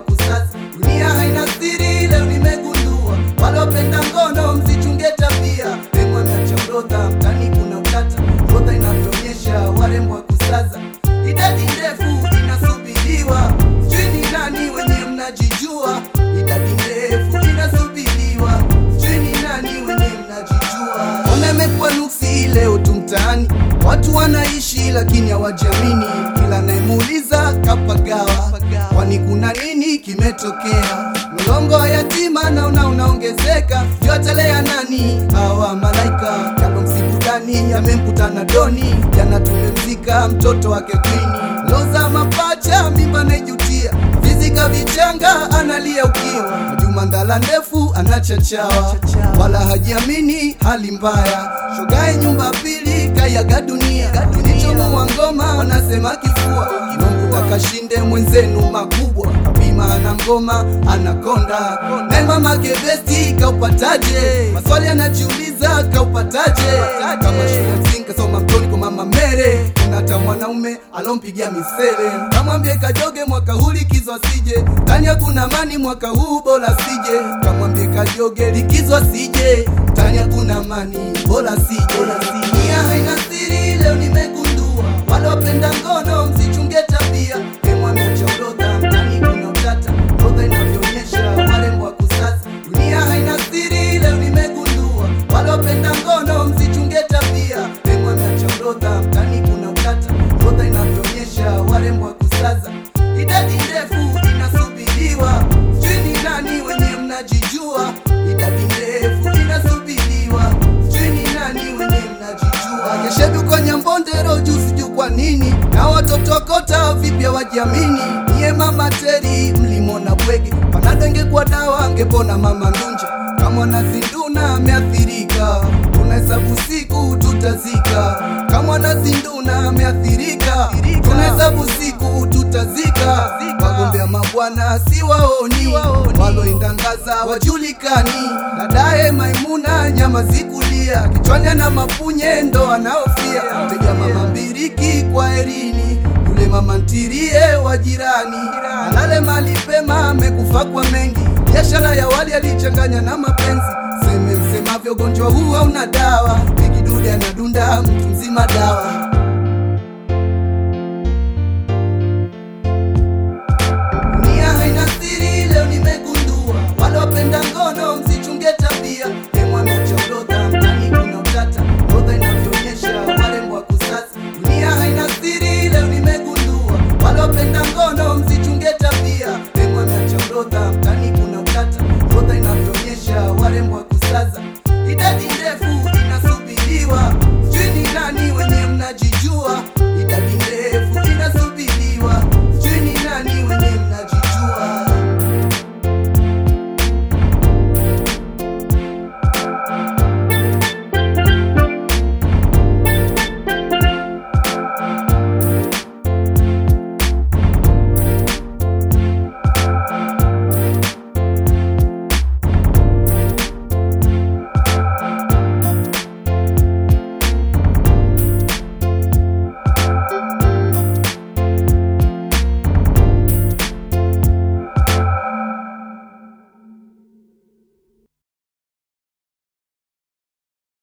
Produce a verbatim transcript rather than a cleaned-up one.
kusaza. Dunia haina siri, leo nimegundua. Walopenda ngono msichunge tabia. Demu ameacha orodha, mtani kuna utata. Orodha inavyoonyesha warembo wa kusaza. Idadi ndefu inasubiriwa. Sijui ni nani wenye mnajijua. Idadi ndefu inasubiriwa. Sijui ni nani wenye mnajijua. Ona imekuwa nuksi leo tu mtaani. Watu wanaishi lakini hawajamini. Kila naemuuliza kapagawa. Kwani kuna nini kimetokea? Mlongo wa yatima naona unaongezeka. Yotalea nani? Hawa malaika. Kando msibudani yamemkutana doni. Jana tumemzika mtoto wake Queen. Loza mapacha mimba naijutia. Fizika vichanga analia ukiwa. Juma ndala ndefu anachachawa. Wala hajiamini hali mbaya. Shogae nyumba pili kayaga dunia. Nichomu wa ngoma wanasema kifua. Mungu takashinde mwenzenu makubwa. Bima ana ngoma anakonda. Na mama gebesti kaupataje? Maswali anajiuliza kaupataje? Kama shule msingi soma mtoni kwa mama mere. Unata mwanaume alompigia misele. Kamwambie kajoge mwaka huu likizo asije. Tani hakuna amani mwaka huu bora sije. Kamwambie kajoge likizo asije. Tani hakuna amani bora sije. Dunia haina siri leo nimegundua. Walopenda ngono msichunge tabia. Demu ameacha orodha, mtani kuna utata. Orodha inavyoonyesha warembo wa kusaza. Dunia haina siri leo nimegundua. Walopenda ngono msichunge tabia. Demu ameacha orodha, mtani kuna utata. Orodha inavyoonyesha warembo wa kusaza. Idadi ndefu inasubiriwa. Sijui ni nani wenye mnajijua. Idadi ndefu inasubiriwa. Sijui ni nani wenye mnajijua. Keshebi uko Nyambondero juu sijui kwa nini. Na watoto kota vipya wajiamini. Niye mama Teri mlimona bwege. Panadenge kwa dawa angepona mama Ndunja. Kama nazinduna ameathirika. Tunahesabu siku tutazika. Kama nazinduna ameathirika. Tunahesabu siku tutazika. Wagombea mabwana si waoni. Waloindangaza wajulikani. Dadae Maimuna nyama zikulia. Kichwani na mapunye ndo anaofia. Teja mama mbiriki kwa erini. Yule mama ntirie wa jirani. Alale mali pema amekufa kwa mengi. Biashara ya wali alichanganya na mapenzi. Seme msemavyo gonjwa huu hauna dawa. Kikidude anadunda mtu mzima dawa.